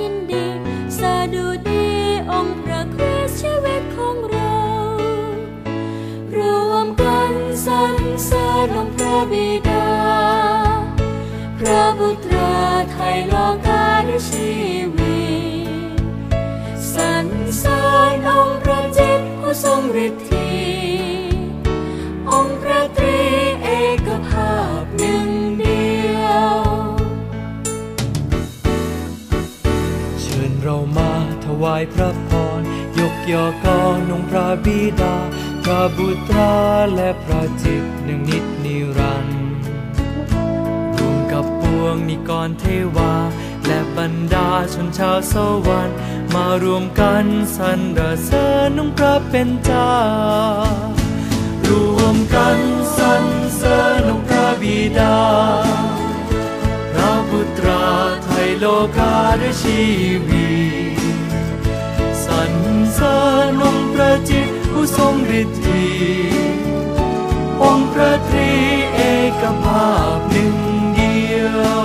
ยินดีสดุดีองค์พระคริสต์ชีวิตของเรารวมกันสรรเสริญองค์พระบิดาพระบุตรไทยโลกาด้วยชีวิตสรรเสริญองค์พระจิตผู้ทรงฤทธิองค์พระตรีเอกภาพหนึ่งเดียวเชิญเรามาถวายพระพรยกย่อกรองค์พระบิดาพระบุตรและพระจิตหนึ่งนิจนิรันดร์รวมกับปวงนิกรเทวาและบรรดาชนชาวสวรรค์มารวมกันสรรเสริญองค์พระเป็นเจ้ารวมกันสรรเสริญองค์พระบิดาพระบุตรไทยโลกาด้วยชีวิตสรรเสริญองค์พระจิตผู้ทรงฤทธิองค์พระตรีเอกภาพหนึ่งเดียว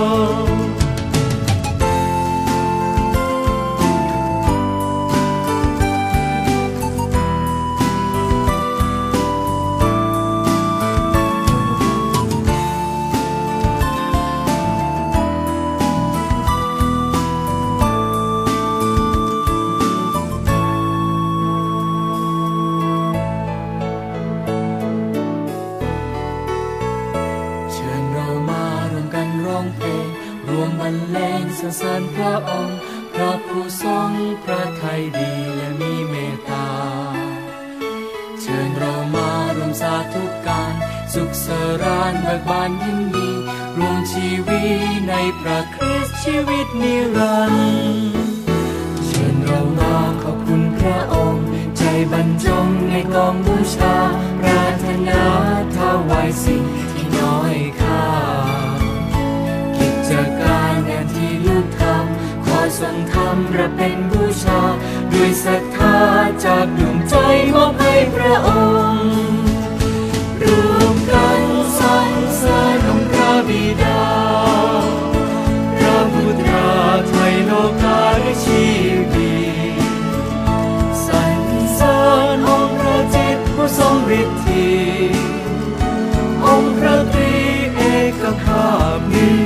รวมบรรเลงสรรเสริญพระองค์พระผู้ทรงพระทัยดีและมีเมตตาเชิญเรามารวมสาธุการสุขสรานเบิกบานยินดีรวมชีวิตในพระคริสต์ชีวิตนิรันดร์เชิญเรามาขอบคุณพระองค์ใจบรรจงในกองบูชาปรารถนาถวายสิ่งที่น้อยค่าจากการงานที่ลูกทำขอทรงทำเราเป็นบูชาด้วยศรัทธาจากดวงใจมอบให้พระองค์รวมกันสรรเสริญองค์พระบิดาพระบุตรไทยโลกาด้วยชีวิตสรรเสริญองค์พระจิตผู้ทรงฤทธิองค์พระตรีเอกภาพหนึ่ง